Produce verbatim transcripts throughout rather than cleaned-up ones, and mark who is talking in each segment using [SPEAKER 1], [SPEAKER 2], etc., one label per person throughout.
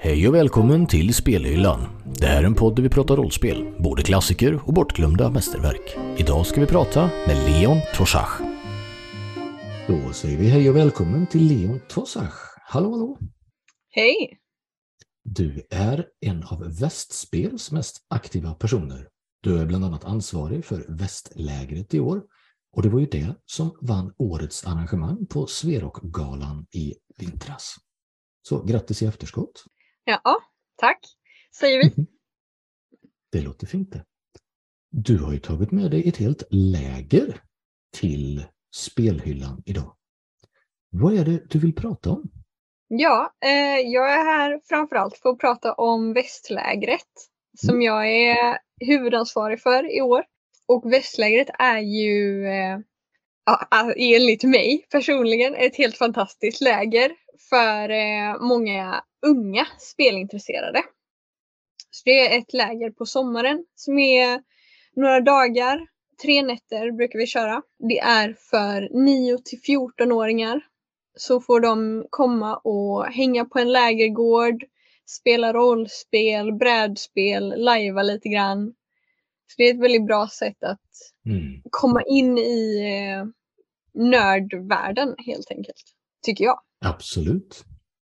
[SPEAKER 1] Hej och välkommen till Spelhyllan. Det här är en podd där vi pratar rollspel, både klassiker och bortglömda mästerverk. Idag ska vi prata med Leon Trossach. Då säger vi hej och välkommen till Leon Trossach. Hallå, hallå.
[SPEAKER 2] Hej.
[SPEAKER 1] Du är en av Västspels mest aktiva personer. Du är bland annat ansvarig för Västlägret i år. Och det var ju det som vann årets arrangemang på Sverokgalan i vintras. Så grattis i efterskott.
[SPEAKER 2] Ja, tack, säger vi.
[SPEAKER 1] Det låter fint det. Du har ju tagit med dig ett helt läger till Spelhyllan idag. Vad är det du vill prata om?
[SPEAKER 2] Ja, eh, jag är här framförallt för att prata om Västlägret som
[SPEAKER 1] Mm.
[SPEAKER 2] jag är huvudansvarig för i år. Och Västlägret är ju, eh, ja, enligt mig personligen, ett helt fantastiskt läger för eh, många unga spelintresserade. Så det är ett läger på sommaren som är några dagar, tre nätter brukar vi köra. Det är för nio till fjorton-åringar. Så får de komma och hänga på en lägergård, spela rollspel, brädspel, lajva lite grann. Så det är ett väldigt bra sätt att
[SPEAKER 1] Mm.
[SPEAKER 2] komma in i eh, nördvärlden helt enkelt, tycker jag.
[SPEAKER 1] Absolut.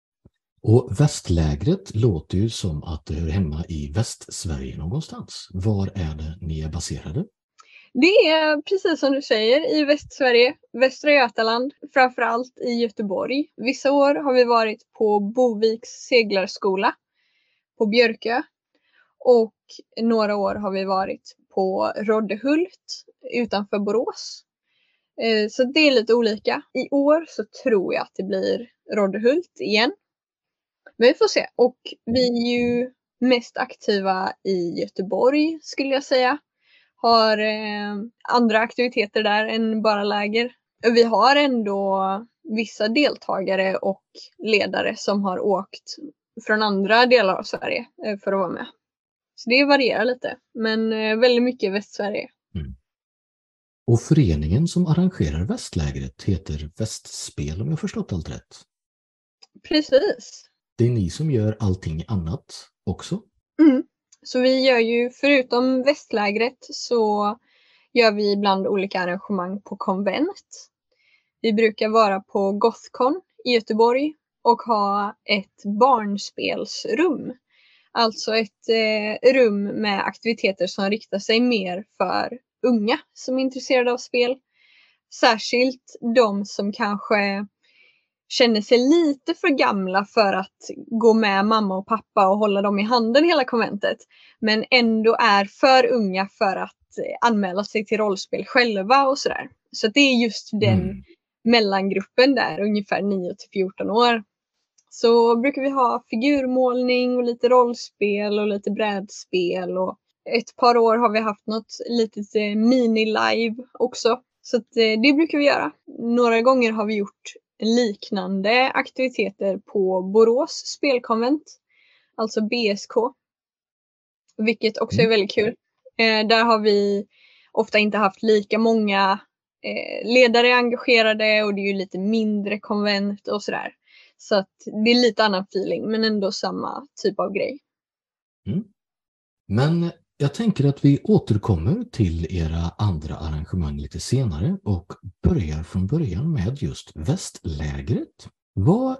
[SPEAKER 1] Och Västlägret låter ju som att det hör hemma i Västsverige någonstans. Var är det ni är baserade?
[SPEAKER 2] Det är precis som du säger i Västsverige, Västra Götaland, framförallt i Göteborg. Vissa år har vi varit på Boviks seglarskola på Björkö och några år har vi varit på Roddehult utanför Borås. Så det är lite olika. I år så tror jag att det blir Roddehult igen. Men vi får se. Och vi är ju mest aktiva i Göteborg skulle jag säga. Har eh, andra aktiviteter där än bara läger. Vi har ändå vissa deltagare och ledare som har åkt från andra delar av Sverige eh, för att vara med. Så det varierar lite, men eh, väldigt mycket i Västsverige.
[SPEAKER 1] Mm. Och föreningen som arrangerar Västlägret heter Västspel, om jag förstått allt rätt.
[SPEAKER 2] Precis.
[SPEAKER 1] Det är ni som gör allting annat också?
[SPEAKER 2] Mm. Så vi gör ju, förutom Västlägret så gör vi ibland olika arrangemang på konvent. Vi brukar vara på Gothcon i Göteborg och ha ett barnspelsrum. Alltså ett eh, rum med aktiviteter som riktar sig mer för unga som är intresserade av spel. Särskilt de som kanske känner sig lite för gamla för att gå med mamma och pappa och hålla dem i handen hela konventet. Men ändå är för unga för att anmäla sig till rollspel själva och sådär. Så det är just den
[SPEAKER 1] Mm.
[SPEAKER 2] mellangruppen där, ungefär nio till fjorton år. Så brukar vi ha figurmålning och lite rollspel och lite brädspel. Och ett par år har vi haft något litet mini-live också. Så att det brukar vi göra. Några gånger har vi gjort liknande aktiviteter på Borås spelkonvent. Alltså B S K. Vilket också är väldigt kul. Eh, där har vi ofta inte haft lika många eh, ledare engagerade. Och det är ju lite mindre konvent och sådär. Så att det är lite annan feeling. Men ändå samma typ av grej.
[SPEAKER 1] Mm. Men jag tänker att vi återkommer till era andra arrangemang lite senare och börjar från början med just Västlägret. Vad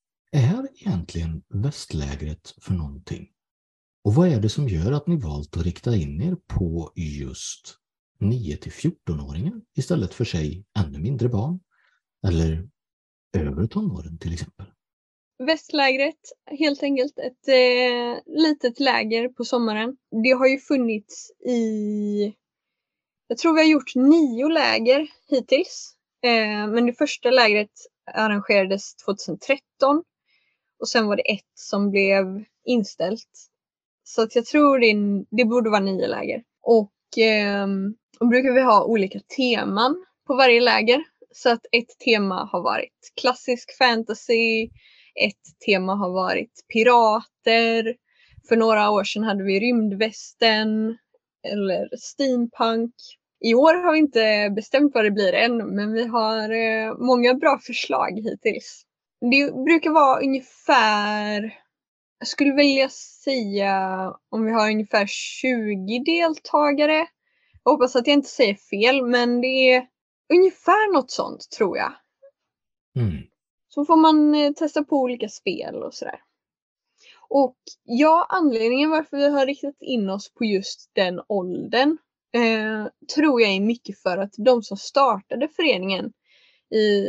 [SPEAKER 1] är egentligen Västlägret för någonting? Och vad är det som gör att ni valt att rikta in er på just nio till fjorton-åringar istället för sig ännu mindre barn eller över tonåren till exempel?
[SPEAKER 2] Västlägret, helt enkelt ett eh, litet läger på sommaren. Det har ju funnits i, jag tror vi har gjort nio läger hittills. Eh, men det första lägret arrangerades tjugohundratretton och sen var det ett som blev inställt. Så att jag tror det, det borde vara nio läger. Och eh, då brukar vi ha olika teman på varje läger. Så att ett tema har varit klassisk fantasy. Ett tema har varit pirater. För några år sedan hade vi rymdvästen eller steampunk. I år har vi inte bestämt vad det blir än, men vi har eh, många bra förslag hittills. Det brukar vara ungefär Jag skulle vilja säga om vi har ungefär tjugo deltagare. Jag hoppas att jag inte säger fel, men det är ungefär något sånt tror jag.
[SPEAKER 1] Mm.
[SPEAKER 2] Så får man eh, testa på olika spel och sådär. Och ja, anledningen varför vi har riktat in oss på just den åldern eh, tror jag är mycket för att de som startade föreningen i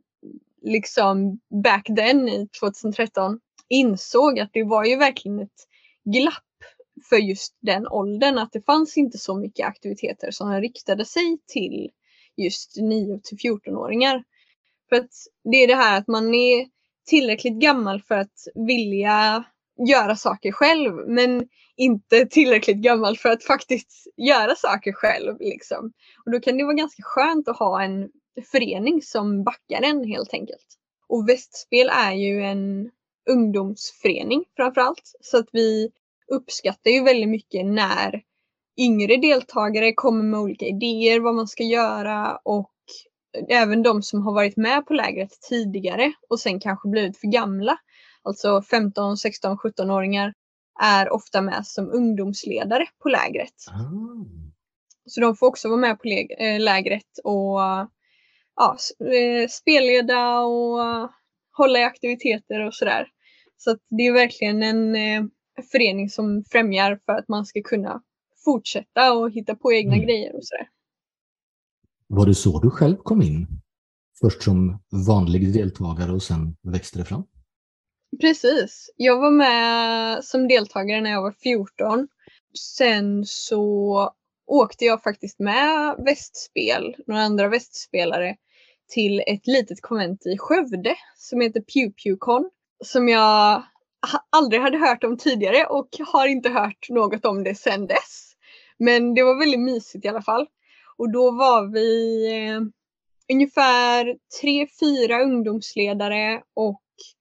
[SPEAKER 2] liksom back then i tjugohundratretton insåg att det var ju verkligen ett glapp för just den åldern, att det fanns inte så mycket aktiviteter som riktade sig till just nio till fjorton-åringar. För att det är det här att man är tillräckligt gammal för att vilja göra saker själv, men inte tillräckligt gammal för att faktiskt göra saker själv. Liksom. Och då kan det vara ganska skönt att ha en förening som backar en helt enkelt. Och Västspel är ju en ungdomsförening framförallt, så att vi uppskattar ju väldigt mycket när yngre deltagare kommer med olika idéer vad man ska göra, och även de som har varit med på lägret tidigare och sen kanske blivit för gamla, alltså femton, sexton, sjutton-åringar är ofta med som ungdomsledare på lägret.
[SPEAKER 1] Ah.
[SPEAKER 2] Så de får också vara med på lägret och ja, spelleda och hålla i aktiviteter och sådär. Så att det är verkligen en eh, förening som främjar för att man ska kunna fortsätta och hitta på egna
[SPEAKER 1] Mm.
[SPEAKER 2] grejer och sådär.
[SPEAKER 1] Var det så du själv kom in? Först som vanlig deltagare och sen växte det fram?
[SPEAKER 2] Precis. Jag var med som deltagare när jag var fjorton. Sen så åkte jag faktiskt med Västspel, några andra västspelare, till ett litet konvent i Skövde som heter Pew Pew Con, som jag aldrig hade hört om tidigare och har inte hört något om det sedan dess. Men det var väldigt mysigt i alla fall. Och då var vi eh, ungefär tre, fyra ungdomsledare och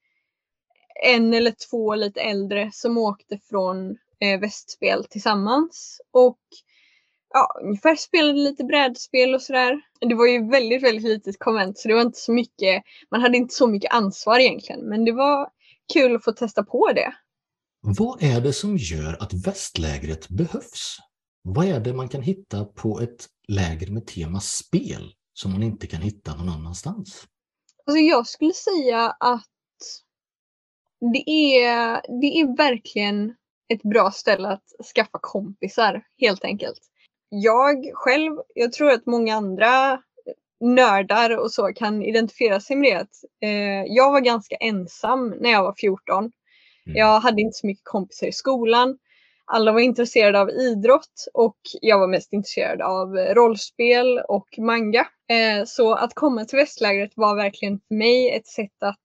[SPEAKER 2] en eller två lite äldre som åkte från eh, Västspel tillsammans. Och ja, ungefär spelade lite brädspel och sådär. Det var ju väldigt, väldigt litet konvent, så det var inte så mycket, man hade inte så mycket ansvar egentligen. Men det var kul att få testa på det.
[SPEAKER 1] Vad är det som gör att västlägret behövs? Vad är det man kan hitta på ett läger med tema spel som man inte kan hitta någon annanstans?
[SPEAKER 2] Alltså jag skulle säga att det är, det är verkligen ett bra ställe att skaffa kompisar, helt enkelt. Jag själv, jag tror att många andra nördar och så kan identifiera sig med det. Att, eh, jag var ganska ensam när jag var fjorton. Mm. Jag hade inte så mycket kompisar i skolan. Alla var intresserade av idrott och jag var mest intresserad av rollspel och manga. Eh, så att komma till västlägret var verkligen för mig ett sätt att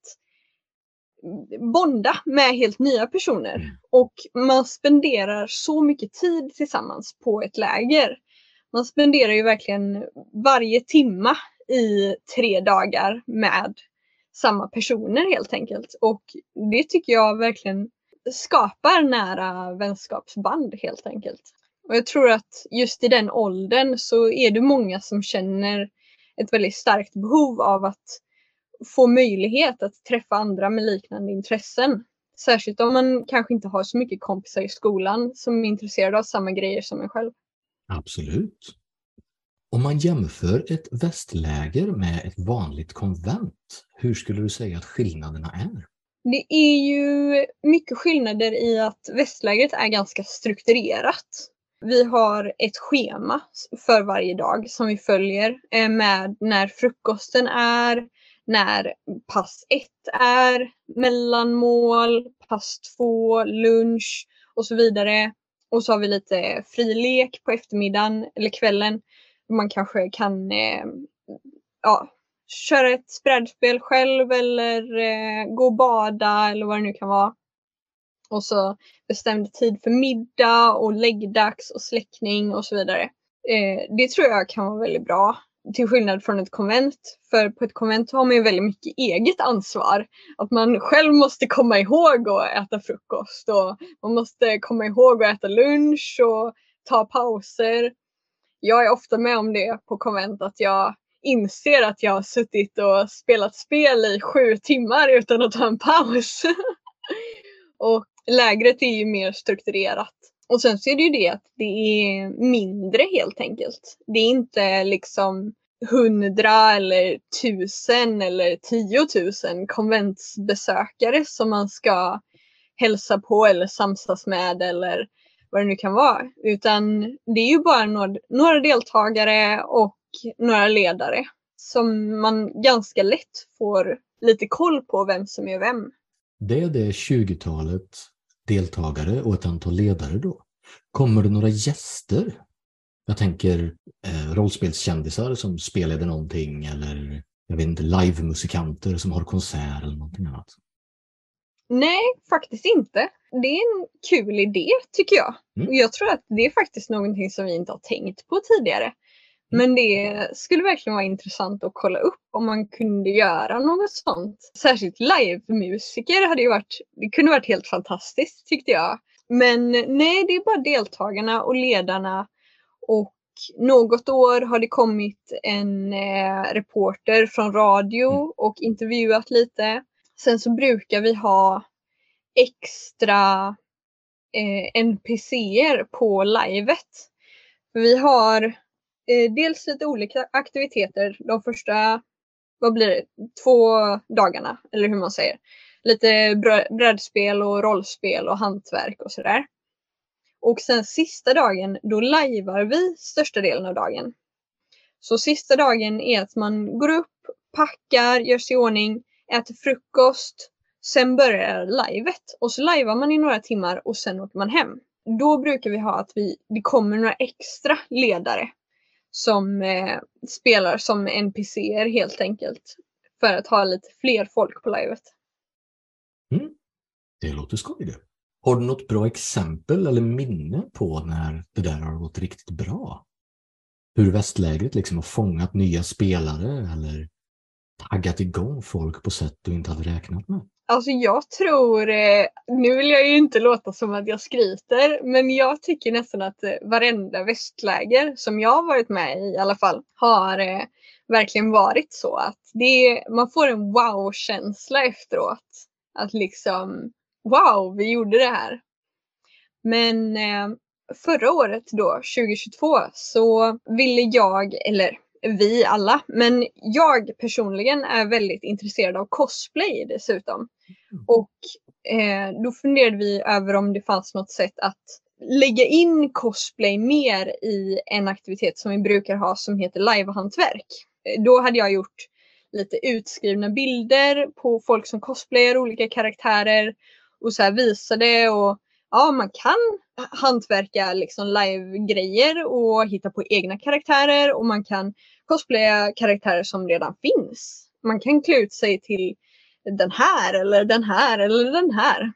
[SPEAKER 2] bonda med helt nya personer. Mm. Och man spenderar så mycket tid tillsammans på ett läger. Man spenderar ju verkligen varje timma i tre dagar med samma personer helt enkelt. Och det tycker jag verkligen skapar nära vänskapsband helt enkelt. Och jag tror att just i den åldern så är det många som känner ett väldigt starkt behov av att få möjlighet att träffa andra med liknande intressen. Särskilt om man kanske inte har så mycket kompisar i skolan som är intresserade av samma grejer som en själv.
[SPEAKER 1] Absolut. Om man jämför ett västläger med ett vanligt konvent, hur skulle du säga att skillnaderna är?
[SPEAKER 2] Det är ju mycket skillnader i att västlägret är ganska strukturerat. Vi har ett schema för varje dag som vi följer med när frukosten är, när pass ett är, mellanmål, pass två, lunch och så vidare. Och så har vi lite fri lek på eftermiddagen eller kvällen. Man kanske kan eh, ja, köra ett brädspel själv eller eh, gå och bada eller vad det nu kan vara. Och så bestämd tid för middag och läggdags och släckning och så vidare. Eh, det tror jag kan vara väldigt bra. Till skillnad från ett konvent. För på ett konvent har man ju väldigt mycket eget ansvar. Att man själv måste komma ihåg att äta frukost. Och man måste komma ihåg att äta lunch och ta pauser. Jag är ofta med om det på konvent. Att jag inser att jag har suttit och spelat spel i sju timmar utan att ta en paus. Och lägret är ju mer strukturerat. Och sen så är det ju det att det är mindre helt enkelt. Det är inte liksom hundra eller tusen eller tiotusen konventsbesökare som man ska hälsa på eller samsas med eller vad det nu kan vara. Utan det är ju bara några, några deltagare och några ledare som man ganska lätt får lite koll på vem som är vem.
[SPEAKER 1] Det är det tjugotalet deltagare och ett antal ledare då. Kommer det några gäster? Jag tänker eh, rollspelskändisar som spelade någonting eller jag vet inte, livemusikanter som har konsert eller någonting annat.
[SPEAKER 2] Nej, faktiskt inte. Det är en kul idé tycker jag. Mm. Och jag tror att det är faktiskt någonting som vi inte har tänkt på tidigare. Mm. Men det skulle verkligen vara intressant att kolla upp om man kunde göra något sånt. Särskilt livemusiker hade ju varit, det kunde varit helt fantastiskt tyckte jag. Men nej, det är bara deltagarna och ledarna. Och något år har det kommit en eh, reporter från radio mm. och intervjuat lite. Sen så brukar vi ha extra eh, N P C:er på livet. Vi har eh, dels lite olika aktiviteter. De första, vad blir det, två dagarna, eller hur man säger. Lite brädspel och rollspel och hantverk och sådär. Och sen sista dagen, då lajvar vi största delen av dagen. Så sista dagen är att man går upp, packar, gör sig i ordning, äter frukost, sen börjar livet. Och så lajvar man i några timmar och sen åker man hem. Då brukar vi ha att vi, det kommer några extra ledare som eh, spelar som N P C:er helt enkelt. För att ha lite fler folk på livet.
[SPEAKER 1] Mm. Det låter skojigt. Har du något bra exempel eller minne på när det där har gått riktigt bra? Hur västlägret liksom har fångat nya spelare eller taggat igång folk på sätt du inte hade räknat med?
[SPEAKER 2] Alltså jag tror, eh, nu vill jag ju inte låta som att jag skryter, men jag tycker nästan att eh, varenda västläger som jag har varit med i i alla fall har eh, verkligen varit så att det, man får en wow-känsla efteråt. Att liksom, wow, vi gjorde det här. Men eh, förra året då, tjugohundratjugotvå, så ville jag, eller vi alla, men jag personligen är väldigt intresserad av cosplay dessutom. Mm. Och eh, då funderade vi över om det fanns något sätt att lägga in cosplay mer i en aktivitet som vi brukar ha som heter livehantverk. Då hade jag gjort lite utskrivna bilder på folk som cosplayar olika karaktärer och så här visade och ja, man kan hantverka liksom live-grejer och hitta på egna karaktärer och man kan cosplaya karaktärer som redan finns. Man kan klä ut sig till den här eller den här eller den här.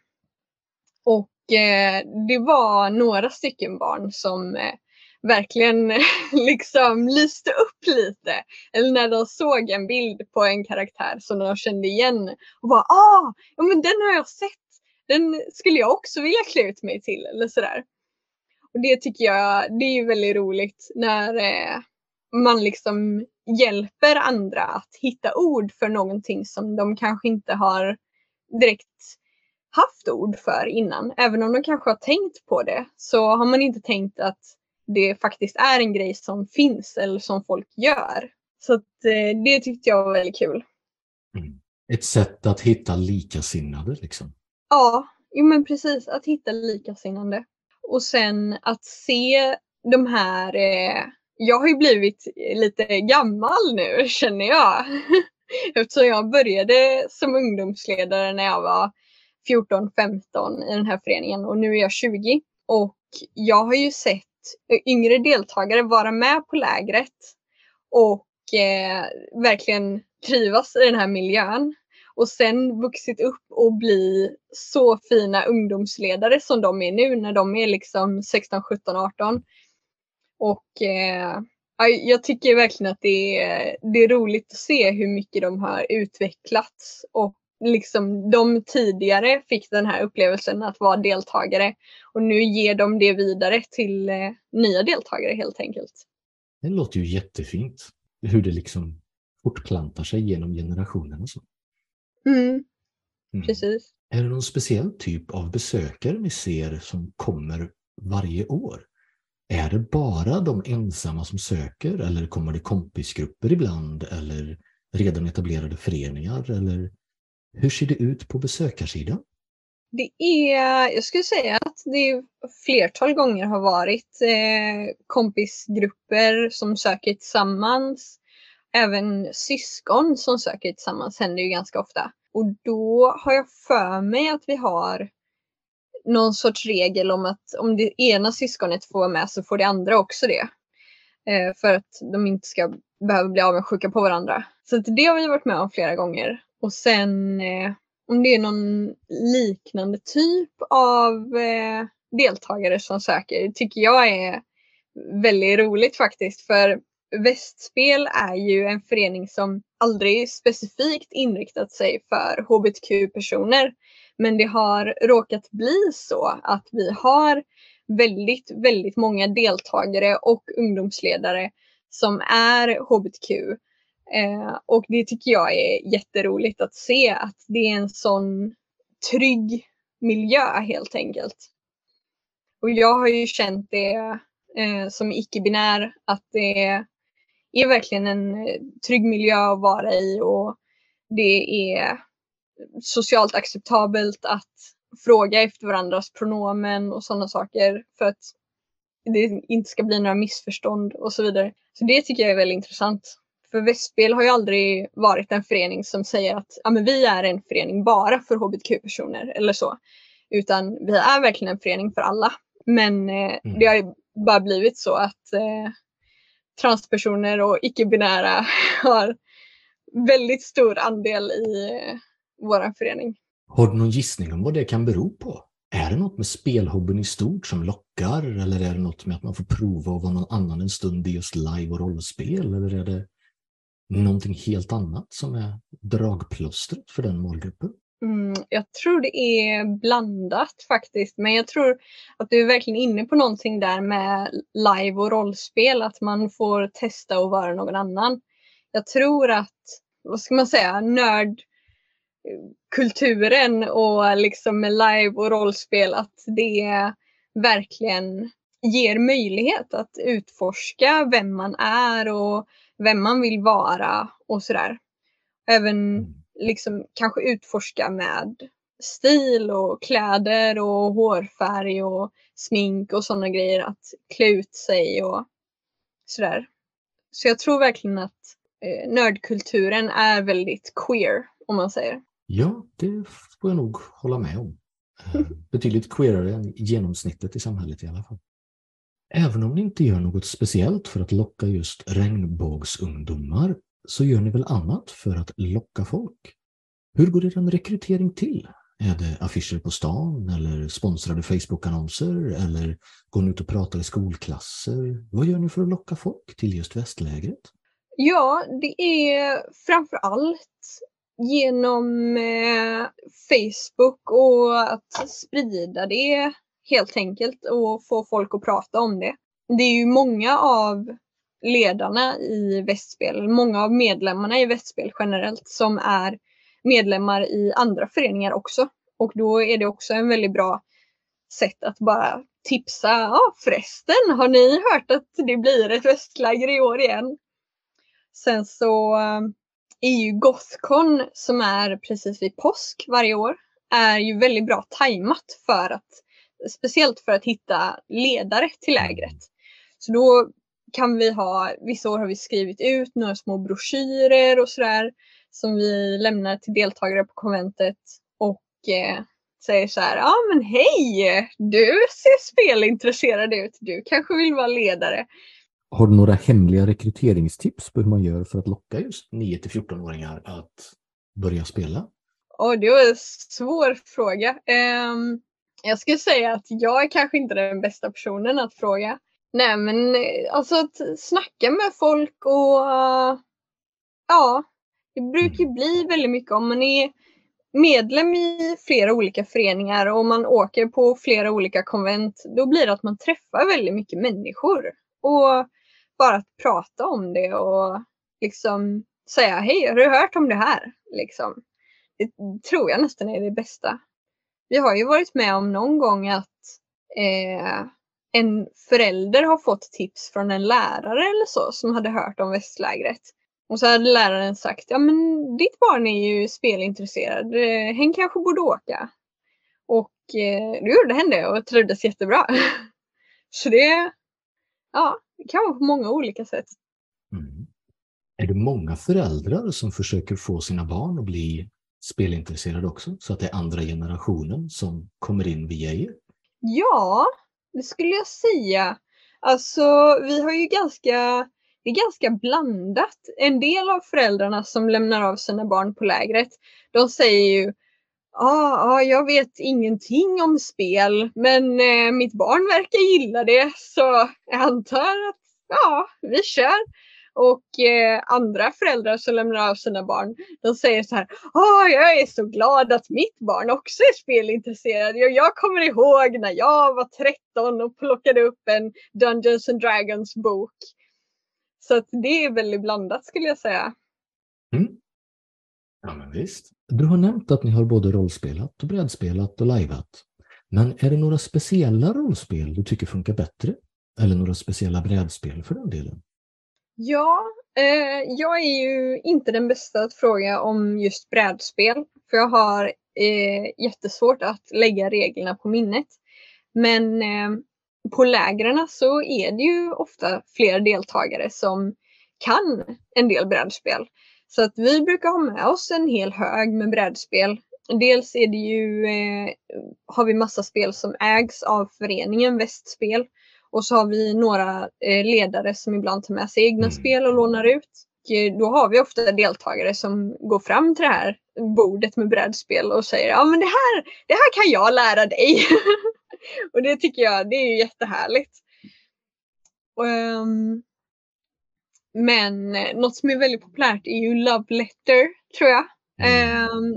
[SPEAKER 2] Och eh, det var några stycken barn som eh, verkligen liksom lyste upp lite. Eller när de såg en bild på en karaktär som de kände igen och bara, ah, ja men den har jag sett. Den skulle jag också vilja klä ut mig till eller sådär. Och det tycker jag, det är ju väldigt roligt när eh, man liksom hjälper andra att hitta ord för någonting som de kanske inte har direkt haft ord för innan. Även om de kanske har tänkt på det så har man inte tänkt att det faktiskt är en grej som finns eller som folk gör. Så att, eh, det tyckte jag var väldigt kul.
[SPEAKER 1] Mm. Ett sätt att hitta likasinnade liksom.
[SPEAKER 2] Ja, jo men precis. Att hitta likasinnande. Och sen att se de här... Eh, jag har ju blivit lite gammal nu, känner jag. Eftersom jag började som ungdomsledare när jag var fjorton femton i den här föreningen. Och nu är jag tjugo. Och jag har ju sett yngre deltagare vara med på lägret. Och eh, verkligen trivas i den här miljön. Och sen vuxit upp och bli så fina ungdomsledare som de är nu när de är liksom sexton, sjutton, arton. Och eh, jag tycker verkligen att det är, det är roligt att se hur mycket de har utvecklats. Och liksom de tidigare fick den här upplevelsen att vara deltagare. Och nu ger de det vidare till eh, nya deltagare helt enkelt.
[SPEAKER 1] Det låter ju jättefint. Hur det liksom fortplantar sig genom generationerna. Så.
[SPEAKER 2] Mm.
[SPEAKER 1] Mm.
[SPEAKER 2] Precis.
[SPEAKER 1] Är det någon speciell typ av besökare ni ser som kommer varje år? Är det bara de ensamma som söker eller kommer det kompisgrupper ibland eller redan etablerade föreningar? Eller hur ser det ut på besökarsidan?
[SPEAKER 2] Det är, jag skulle säga att det flertal gånger har varit eh, kompisgrupper som söker tillsammans. Även syskon som söker tillsammans händer ju ganska ofta. Och då har jag för mig att vi har någon sorts regel om att om det ena syskonet får vara med så får det andra också det. Eh, för att de inte ska behöva bli avundsjuka på varandra. Så att det har vi varit med om flera gånger. Och sen eh, om det är någon liknande typ av eh, deltagare som söker tycker jag är väldigt roligt faktiskt. För Västspel är ju en förening som aldrig specifikt inriktat sig för H B T Q-personer. Men det har råkat bli så att vi har väldigt, väldigt många deltagare och ungdomsledare som är H B T Q. Eh, och det tycker jag är jätteroligt att se att det är en sån trygg miljö helt enkelt. Och jag har ju känt det eh, som icke-binär att det är verkligen en trygg miljö att vara i och det är socialt acceptabelt att fråga efter varandras pronomen och sådana saker för att det inte ska bli några missförstånd och så vidare. Så det tycker jag är väldigt intressant. För Västspel har ju aldrig varit en förening som säger att ja, men vi är en förening bara för H B T Q-personer eller så. Utan vi är verkligen en förening för alla. Men eh, mm. det har ju bara blivit så att eh, transpersoner och icke-binära har väldigt stor andel i eh, vår förening.
[SPEAKER 1] Har du någon gissning om vad det kan bero på? Är det något med spelhobbyn i stort som lockar? Eller är det något med att man får prova att vara någon annan en stund i just live- och rollspel? Eller är det någonting helt annat som är dragplåstret för den målgruppen?
[SPEAKER 2] Mm, jag tror det är blandat faktiskt. Men jag tror att du är verkligen inne på någonting där med live- och rollspel. Att man får testa att vara någon annan. Jag tror att, vad ska man säga, nörd kulturen och liksom med live och rollspel att det verkligen ger möjlighet att utforska vem man är och vem man vill vara och sådär. Även liksom kanske utforska med stil och kläder och hårfärg och smink och sådana grejer, att klä ut sig och sådär. Så jag tror verkligen att eh, nördkulturen är väldigt queer om man säger.
[SPEAKER 1] Ja, det får jag nog hålla med om. Betydligt queerare än genomsnittet i samhället i alla fall. Även om ni inte gör något speciellt för att locka just regnbågsungdomar så gör ni väl annat för att locka folk? Hur går er rekrytering till? Är det affischer på stan eller sponsrade Facebook-annonser eller går ni ut och pratar i skolklasser? Vad gör ni för att locka folk till just västlägret?
[SPEAKER 2] Ja, det är framför allt genom eh, Facebook och att sprida det helt enkelt och få folk att prata om det. Det är ju många av ledarna i Västspel, många av medlemmarna i Västspel generellt som är medlemmar i andra föreningar också. Och då är det också en väldigt bra sätt att bara tipsa. Ja, förresten, har ni hört att det blir ett västläger i år igen? Sen så är ju Gothcon som är precis vid påsk varje år är ju väldigt bra tajmat för att, speciellt för att hitta ledare till lägret. Så då kan vi ha, vissa år har vi skrivit ut några små broschyrer och sådär som vi lämnar till deltagare på konventet och eh, säger så här, ja men hej, du ser spelintresserad ut, du kanske vill vara ledare.
[SPEAKER 1] Har du några hemliga rekryteringstips på hur man gör för att locka just nio till fjorton-åringar att börja spela?
[SPEAKER 2] Oh, det var en svår fråga. Um, jag skulle säga att jag är kanske inte den bästa personen att fråga. Nej, men alltså att snacka med folk och uh, ja, det brukar mm. bli väldigt mycket om man är medlem i flera olika föreningar och man åker på flera olika konvent. Då blir det att man träffar väldigt mycket människor och bara att prata om det och liksom säga hej, har du hört om det här? Liksom. det tror jag nästan är det bästa. Vi har ju varit med om någon gång att eh, en förälder har fått tips från en lärare eller så som hade hört om västlägret. Och så hade läraren sagt, ja men ditt barn är ju spelintresserad, hen kanske borde åka. Och eh, då gjorde hen det och trivdes jättebra. Så det, ja, det kan vara på många olika sätt.
[SPEAKER 1] Mm. Är det många föräldrar som försöker få sina barn att bli spelintresserade också? Så att det är andra generationen som kommer in via er?
[SPEAKER 2] Ja, det skulle jag säga. Alltså, vi har ju ganska, det är ganska blandat. En del av föräldrarna som lämnar av sina barn på lägret, de säger ju Ja, ah, ah, jag vet ingenting om spel, men eh, mitt barn verkar gilla det, så jag antar att ja, vi kör. Och eh, andra föräldrar som lämnar av sina barn, de säger så här, ah, jag är så glad att mitt barn också är spelintresserad. Jag, jag kommer ihåg när jag var tretton och plockade upp en Dungeons and Dragons bok. Så att det är väldigt blandat skulle jag säga.
[SPEAKER 1] Mm. Ja, men visst. Du har nämnt att ni har både rollspelat och brädspelat och liveat. Men är det några speciella rollspel du tycker funkar bättre? Eller några speciella brädspel för den delen?
[SPEAKER 2] Ja, eh, jag är ju inte den bästa att fråga om just brädspel. För jag har eh, jättesvårt att lägga reglerna på minnet. Men eh, på lägren så är det ju ofta fler deltagare som kan en del brädspel. Så att vi brukar ha med oss en hel hög med brädspel. Dels är det ju, eh, har vi massa spel som ägs av föreningen Västspel. Och så har vi några eh, ledare som ibland tar med sig egna
[SPEAKER 1] Mm.
[SPEAKER 2] spel och lånar ut. Och då har vi ofta deltagare som går fram till det här bordet med brädspel och säger ja men det här, det här kan jag lära dig. Och det tycker jag, det är ju jättehärligt. Um, men något som är väldigt populärt är ju Love Letter, tror jag.
[SPEAKER 1] Mm.
[SPEAKER 2] Um,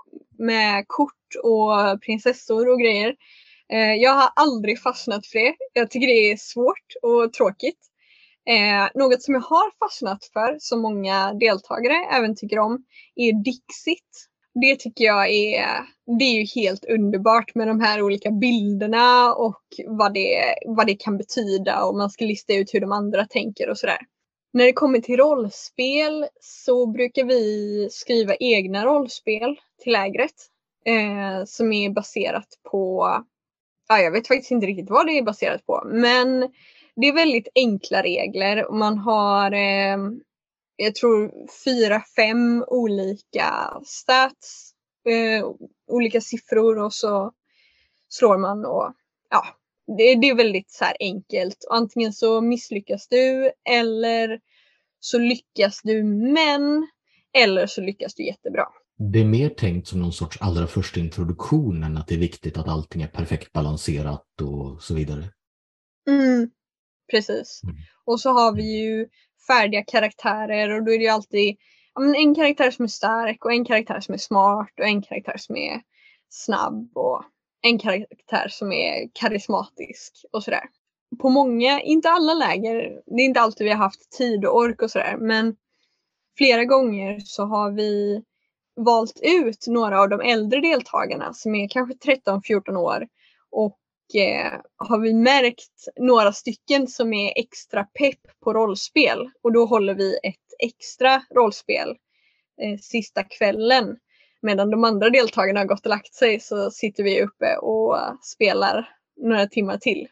[SPEAKER 2] med kort och prinsessor och grejer. Uh, jag har aldrig fastnat för det. Jag tycker det är svårt och tråkigt. Uh, något som jag har fastnat för, som många deltagare även tycker om, är Dixit. Det tycker jag är, det är ju helt underbart med de här olika bilderna och vad det, vad det kan betyda och man ska lista ut hur de andra tänker och sådär. När det kommer till rollspel så brukar vi skriva egna rollspel till lägret eh, som är baserat på, ja, jag vet faktiskt inte riktigt vad det är baserat på, men det är väldigt enkla regler och man har eh, jag tror fyra, fem olika stats, eh, olika siffror och så slår man och ja, det, det är väldigt så här enkelt. Och antingen så misslyckas du eller så lyckas du men eller så lyckas du jättebra.
[SPEAKER 1] Det är mer tänkt som någon sorts allra första introduktion än att det är viktigt att allting är perfekt balanserat och så vidare.
[SPEAKER 2] Mm, precis.
[SPEAKER 1] Mm.
[SPEAKER 2] Och så har vi ju färdiga karaktärer och då är det ju alltid ja, men en karaktär som är stark och en karaktär som är smart och en karaktär som är snabb och en karaktär som är karismatisk och sådär. På många, inte alla läger, det är inte alltid vi har haft tid och ork och sådär, men flera gånger så har vi valt ut några av de äldre deltagarna som är kanske tretton fjorton år och eh, har vi märkt några stycken som är extra pepp på rollspel och då håller vi ett extra rollspel eh, sista kvällen. Medan de andra deltagarna har gått och lagt sig så sitter vi uppe och uh, spelar några timmar till.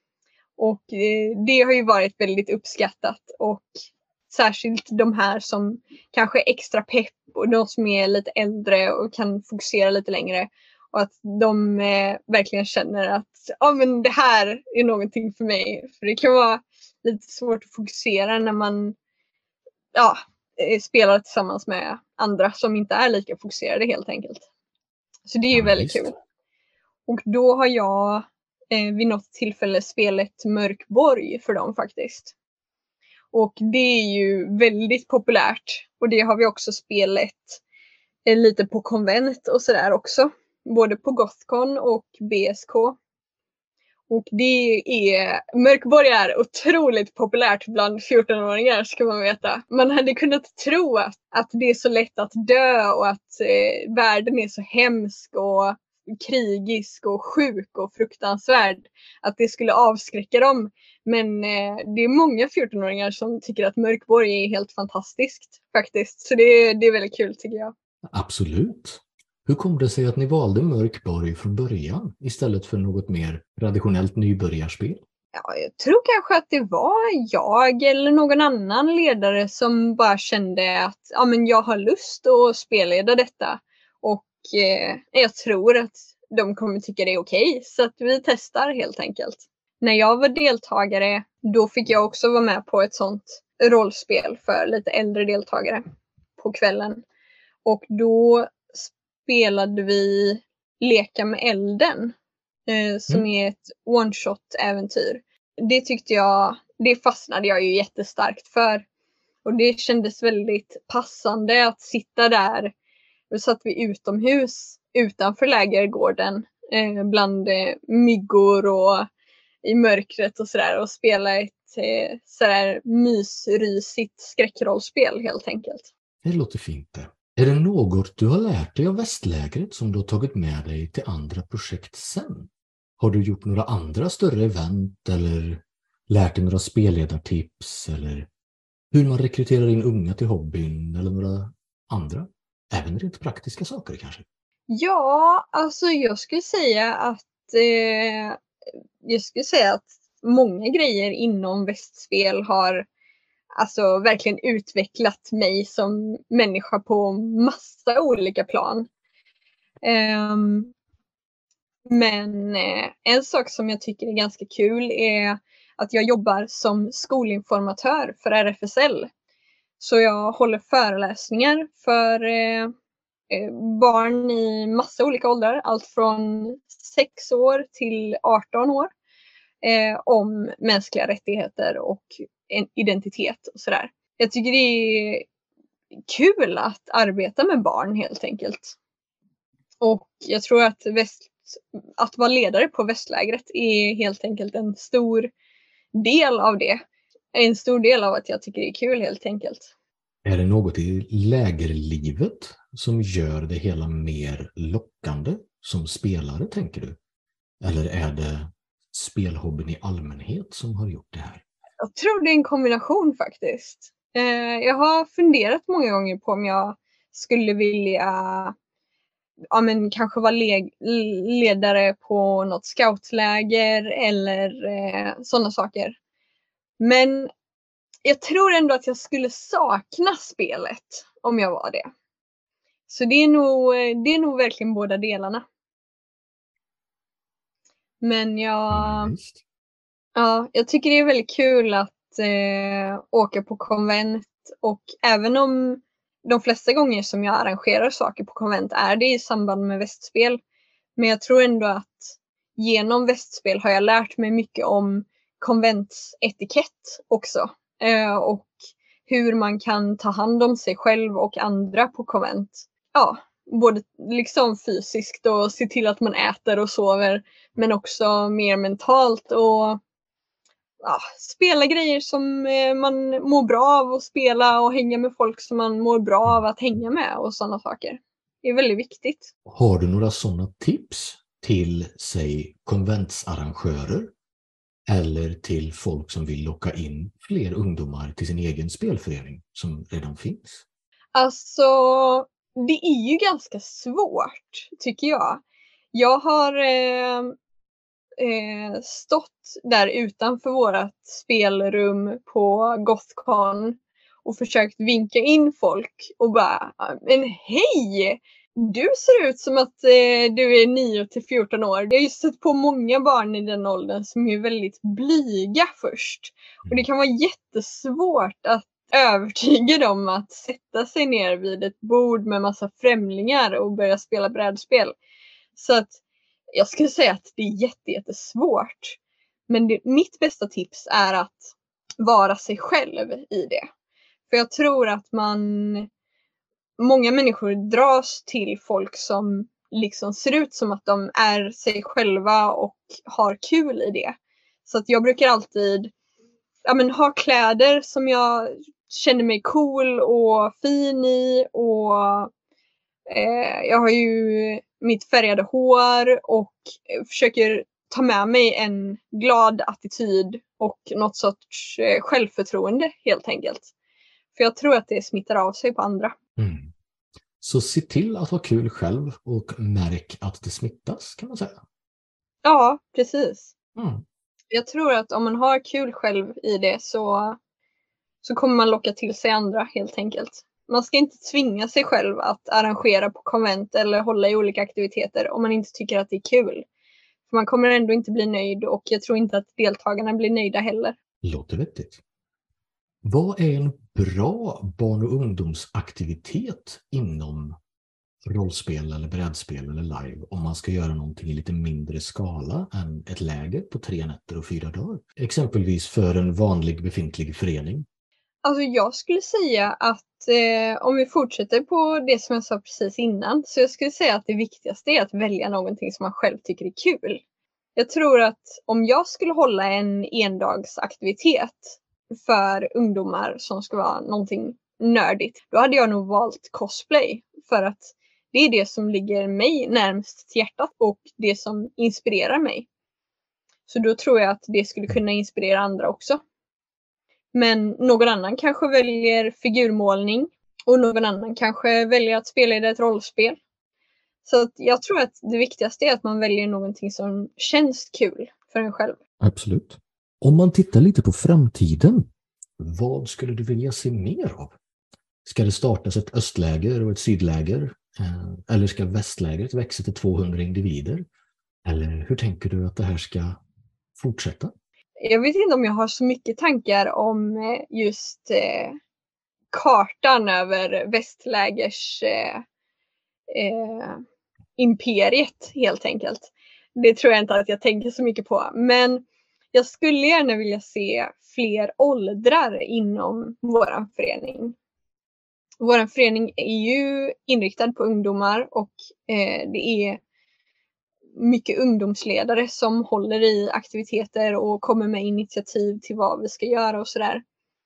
[SPEAKER 2] Och eh, det har ju varit väldigt uppskattat och särskilt de här som kanske är extra pepp och de som är lite äldre och kan fokusera lite längre. Och att de eh, verkligen känner att ja, men det här är någonting för mig. För det kan vara lite svårt att fokusera när man ja, spelar tillsammans med andra som inte är lika fokuserade helt enkelt. Så det är ju ja, väldigt visst. Kul. Och då har jag eh, vid något tillfälle spelat Mörkborg för dem faktiskt. Och det är ju väldigt populärt. Och det har vi också spelat eh, lite på konvent och sådär också. Både på Gothcon och B S K. Och det är, Mörkborg är otroligt populärt bland fjortonåringar ska man veta. Man hade kunnat tro att, att det är så lätt att dö och att eh, världen är så hemsk och krigisk och sjuk och fruktansvärd. Att det skulle avskräcka dem. Men eh, det är många fjortonåringar som tycker att Mörkborg är helt fantastiskt faktiskt. Så det, det är väldigt kul tycker jag.
[SPEAKER 1] Absolut. Hur kom det sig att ni valde Mörkborg från början istället för något mer traditionellt nybörjarspel?
[SPEAKER 2] Ja, jag tror kanske att det var jag eller någon annan ledare som bara kände att ja, men jag har lust att spelleda detta. Och eh, jag tror att de kommer tycka det är okej. Så att vi testar helt enkelt. När jag var deltagare, då fick jag också vara med på ett sånt rollspel för lite äldre deltagare på kvällen. Och då spelade vi Leka med elden. Eh, som mm. är ett one-shot-äventyr. Det tyckte jag, det fastnade jag ju jättestarkt för. Och det kändes väldigt passande att sitta där. Då satt vi utomhus utanför lägergården. Eh, bland eh, myggor och i mörkret och sådär. Och spela ett eh, sådär mysrysigt skräckrollspel helt enkelt.
[SPEAKER 1] Det låter fint det. Är det något du har lärt dig av västlägret som du har tagit med dig till andra projekt sen? Har du gjort några andra större event eller lärt dig några spelledartips eller hur man rekryterar in unga till hobbyn eller några andra? Även rent praktiska saker kanske?
[SPEAKER 2] Ja, alltså jag skulle säga att eh, jag skulle säga att många grejer inom västspel har alltså verkligen utvecklat mig som människa på massa olika plan. Um, men eh, en sak som jag tycker är ganska kul är att jag jobbar som skolinformatör för R F S L. Så jag håller föreläsningar för eh, barn i massa olika åldrar. Allt från sex år till arton år. Eh, om mänskliga rättigheter och en identitet och sådär. Jag tycker det är kul att arbeta med barn helt enkelt. Och jag tror att, väst, att vara ledare på västlägret är helt enkelt en stor del av det. En stor del av att jag tycker det är kul helt enkelt.
[SPEAKER 1] Är det något i lägerlivet som gör det hela mer lockande som spelare, tänker du? Eller är det spelhobbyn i allmänhet som har gjort det här?
[SPEAKER 2] Jag tror det är en kombination faktiskt. Jag har funderat många gånger på om jag skulle vilja ja, men kanske vara le- ledare på något scoutläger eller eh, sådana saker. Men jag tror ändå att jag skulle sakna spelet om jag var det. Så det är nog, det är nog verkligen båda delarna. Men jag,
[SPEAKER 1] Mm,
[SPEAKER 2] ja, jag tycker det är väldigt kul att eh, åka på konvent. Och även om de flesta gånger som jag arrangerar saker på konvent är det i samband med västspel. Men jag tror ändå att genom västspel har jag lärt mig mycket om konventsetikett också. Eh, och hur man kan ta hand om sig själv och andra på konvent. Ja, både liksom fysiskt och se till att man äter och sover. Men också mer mentalt och ja, spela grejer som eh, man mår bra av att spela och hänga med folk som man mår bra av att hänga med och sådana saker. Det är väldigt viktigt.
[SPEAKER 1] Har du några sådana tips till, säg, konventsarrangörer eller till folk som vill locka in fler ungdomar till sin egen spelförening som redan finns?
[SPEAKER 2] Alltså, det är ju ganska svårt tycker jag. Jag har eh, eh, stått där utanför vårat spelrum på Gothcon och försökt vinka in folk och bara, men hej! Du ser ut som att eh, du är nio till fjorton år. Jag har ju sett på många barn i den åldern som är väldigt blyga först. Och det kan vara jättesvårt att övertyga dem att sätta sig ner vid ett bord med massa främlingar och börja spela brädspel. Så att jag skulle säga att det är jätte, jättesvårt. Men det, mitt bästa tips är att vara sig själv i det. För jag tror att man... Många människor dras till folk som liksom ser ut som att de är sig själva och har kul i det. Så att jag brukar alltid ja, men, ha kläder som jag känner mig cool och fin i. Och eh, jag har ju mitt färgade hår och försöker ta med mig en glad attityd och något sorts eh, självförtroende helt enkelt. För jag tror att det smittar av sig på andra.
[SPEAKER 1] Mm. Så se till att ha kul själv och märk att det smittas, kan man säga.
[SPEAKER 2] Ja, precis.
[SPEAKER 1] Mm.
[SPEAKER 2] Jag tror att om man har kul själv i det så, så kommer man locka till sig andra helt enkelt. Man ska inte tvinga sig själv att arrangera på konvent eller hålla i olika aktiviteter om man inte tycker att det är kul. För man kommer ändå inte bli nöjd och jag tror inte att deltagarna blir nöjda heller.
[SPEAKER 1] Låter vettigt. Vad är en bra barn- och ungdomsaktivitet inom rollspel eller brädspel eller live om man ska göra någonting i lite mindre skala än ett läger på tre nätter och fyra dagar? Exempelvis för en vanlig befintlig förening.
[SPEAKER 2] Alltså jag skulle säga att eh, om vi fortsätter på det som jag sa precis innan, så jag skulle säga att det viktigaste är att välja någonting som man själv tycker är kul. Jag tror att om jag skulle hålla en endagsaktivitet för ungdomar som ska vara någonting nördigt, då hade jag nog valt cosplay för att det är det som ligger mig närmast till hjärtat och det som inspirerar mig. Så då tror jag att det skulle kunna inspirera andra också. Men någon annan kanske väljer figurmålning och någon annan kanske väljer att spela i ett rollspel. Så att jag tror att det viktigaste är att man väljer någonting som känns kul för en själv.
[SPEAKER 1] Absolut. Om man tittar lite på framtiden, vad skulle du vilja se mer av? Ska det startas ett östläger och ett sydläger? Eller ska västlägret växa till tvåhundra individer? Eller hur tänker du att det här ska fortsätta?
[SPEAKER 2] Jag vet inte om jag har så mycket tankar om just eh, kartan över västlägers eh, eh, imperiet helt enkelt. Det tror jag inte att jag tänker så mycket på. Men jag skulle gärna vilja se fler åldrar inom vår förening. Vår förening är ju inriktad på ungdomar och eh, det är mycket ungdomsledare som håller i aktiviteter och kommer med initiativ till vad vi ska göra och sådär.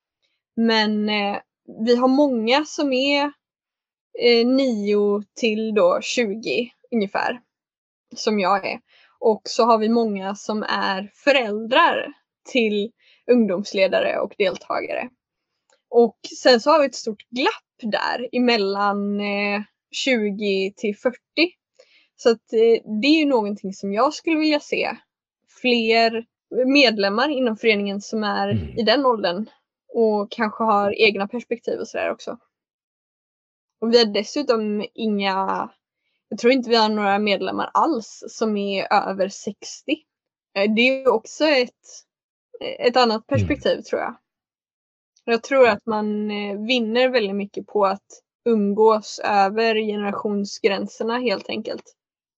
[SPEAKER 2] Men eh, vi har många som är eh, nio till då tjugo ungefär, som jag är. Och så har vi många som är föräldrar till ungdomsledare och deltagare. Och sen så har vi ett stort glapp där emellan eh, tjugo till fyrtio. Så att, eh, det är ju någonting som jag skulle vilja se. Fler medlemmar inom föreningen som är
[SPEAKER 1] Mm.
[SPEAKER 2] i den åldern. Och kanske har egna perspektiv och sådär också. Och vi har dessutom inga, jag tror inte vi har några medlemmar alls som är över sextio. Eh, Det är ju också ett, ett annat perspektiv mm. tror jag. Jag tror att man eh, vinner väldigt mycket på att umgås över generationsgränserna helt enkelt.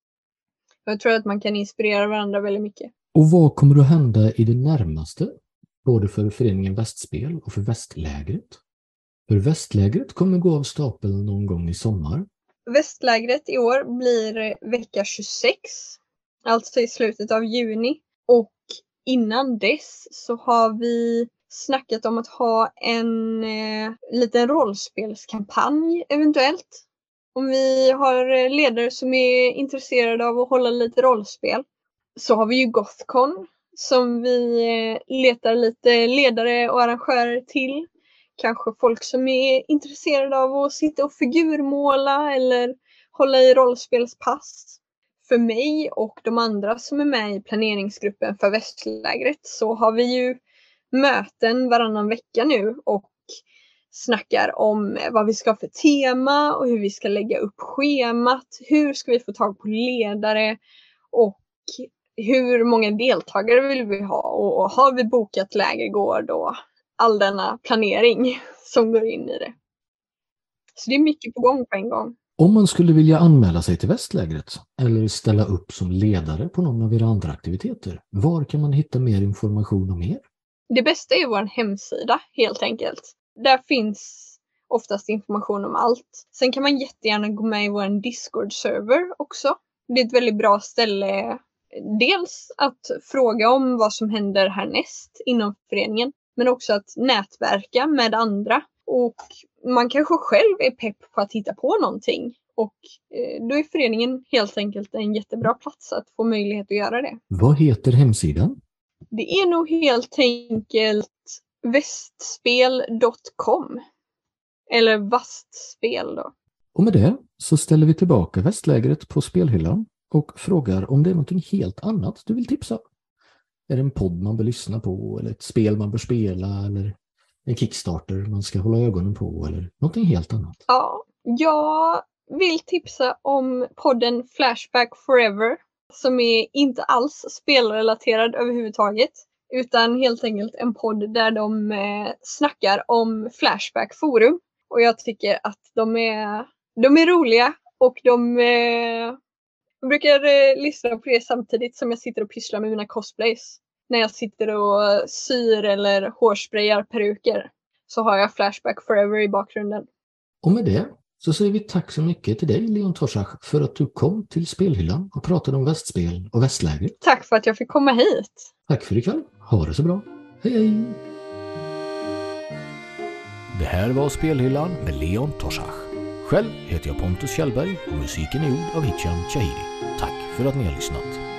[SPEAKER 2] Jag tror att man kan inspirera varandra väldigt mycket.
[SPEAKER 1] Och vad kommer att hända i det närmaste? Både för föreningen Västspel och för västlägret? För västlägret kommer gå av stapeln någon gång i sommar.
[SPEAKER 2] Västlägret i år blir vecka tjugosex. Alltså i slutet av juni. Och innan dess så har vi snackat om att ha en eh, liten rollspelskampanj eventuellt. Om vi har ledare som är intresserade av att hålla lite rollspel. Så har vi ju Gothcon som vi eh, letar lite ledare och arrangörer till. Kanske folk som är intresserade av att sitta och figurmåla eller hålla i rollspelspass. För mig och de andra som är med i planeringsgruppen för västlägret så har vi ju möten varannan vecka nu och snackar om vad vi ska ha för tema och hur vi ska lägga upp schemat. Hur ska vi få tag på ledare och hur många deltagare vill vi ha och har vi bokat lägergård och all denna planering som går in i det. Så det är mycket på gång på en gång.
[SPEAKER 1] Om man skulle vilja anmäla sig till västlägret eller ställa upp som ledare på någon av era andra aktiviteter, var kan man hitta mer information om er?
[SPEAKER 2] Det bästa är vår hemsida helt enkelt. Där finns oftast information om allt. Sen kan man jättegärna gå med i vår Discord-server också. Det är ett väldigt bra ställe. Dels att fråga om vad som händer härnäst inom föreningen. Men också att nätverka med andra. Och man kanske själv är pepp på att hitta på någonting. Och då är föreningen helt enkelt en jättebra plats att få möjlighet att göra det.
[SPEAKER 1] Vad heter hemsidan?
[SPEAKER 2] Det är nog helt enkelt västspel punkt com. Eller vastspel då.
[SPEAKER 1] Och med det så ställer vi tillbaka västlägret på spelhyllan och frågar om det är någonting helt annat du vill tipsa. Är det en podd man bör lyssna på, eller ett spel man bör spela, eller en Kickstarter man ska hålla ögonen på, eller någonting helt annat?
[SPEAKER 2] Ja, jag vill tipsa om podden Flashback Forever, som är inte alls spelrelaterad överhuvudtaget, utan helt enkelt en podd där de eh, snackar om Flashback Forum. Och jag tycker att de är, de är roliga och de eh, jag brukar eh, lyssna på det samtidigt som jag sitter och pysslar med mina cosplays. När jag sitter och syr eller hårsprayar peruker så har jag Flashback Forever i bakgrunden.
[SPEAKER 1] Och med det så säger vi tack så mycket till dig, Leon Torsach, för att du kom till spelhyllan och pratade om västspel och västlägret.
[SPEAKER 2] Tack för att jag fick komma hit.
[SPEAKER 1] Tack för ikväll. Ha det så bra. Hej hej!
[SPEAKER 3] Det här var Spelhyllan med Leon Torsach. Själv heter jag Pontus Kjellberg och musiken är gjord av Hitchan Chahiri. Tack för att ni har lyssnat.